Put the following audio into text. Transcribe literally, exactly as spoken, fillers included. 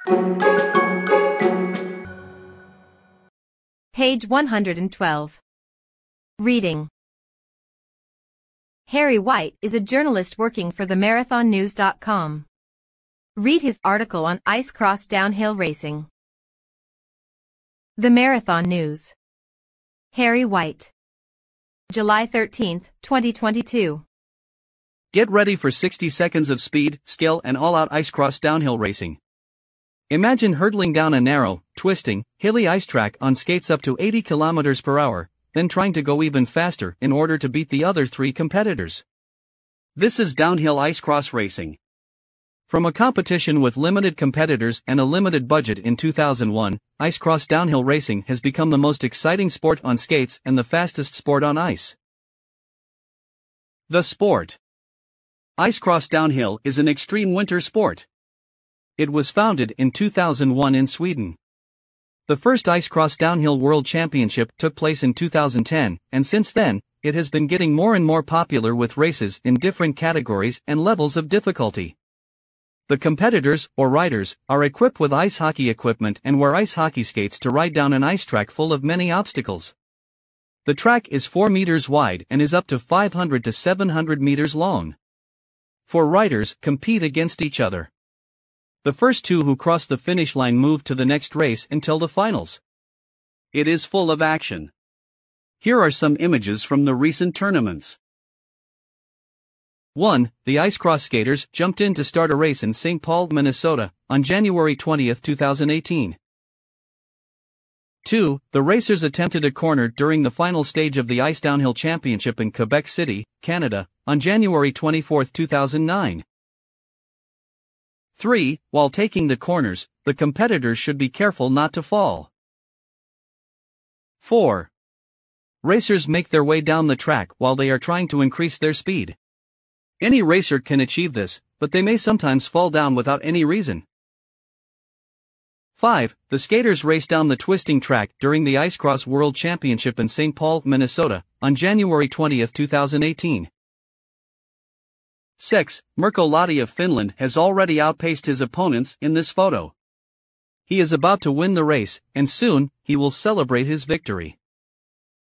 Page one hundred twelve. Reading. Harry White is a journalist working for the marathon news dot com. Read his article on ice cross downhill racing. The Marathon News. Harry White. July thirteenth, twenty twenty-two. Get ready for sixty seconds of speed, skill and all-out ice cross downhill racing. Imagine hurtling down a narrow, twisting, hilly ice track on skates up to eighty kilometers per hour, then trying to go even faster in order to beat the other three competitors. This is downhill ice cross racing. From a competition with limited competitors and a limited budget in two thousand one, ice cross downhill racing has become the most exciting sport on skates and the fastest sport on ice. The sport. Ice cross downhill is an extreme winter sport. It was founded in two thousand one in Sweden. The first Ice Cross Downhill World Championship took place in two thousand ten, and since then, it has been getting more and more popular with races in different categories and levels of difficulty. The competitors, or riders, are equipped with ice hockey equipment and wear ice hockey skates to ride down an ice track full of many obstacles. The track is four meters wide and is up to five hundred to seven hundred meters long. Four riders compete against each other. The first two who cross the finish line move to the next race until the finals. It is full of action. Here are some images from the recent tournaments. one. The ice cross skaters jumped in to start a race in Saint Paul, Minnesota, on January twentieth, two thousand eighteen. two. The racers attempted a corner during the final stage of the Ice Downhill Championship in Quebec City, Canada, on January twenty-fourth, two thousand nine. three. While taking the corners, the competitors should be careful not to fall. four. Racers make their way down the track while they are trying to increase their speed. Any racer can achieve this, but they may sometimes fall down without any reason. five. The skaters race down the twisting track during the Ice Cross World Championship in Saint Paul, Minnesota, on January twentieth, two thousand eighteen. six. Mirko Lahti of Finland has already outpaced his opponents in this photo. He is about to win the race, and soon, he will celebrate his victory.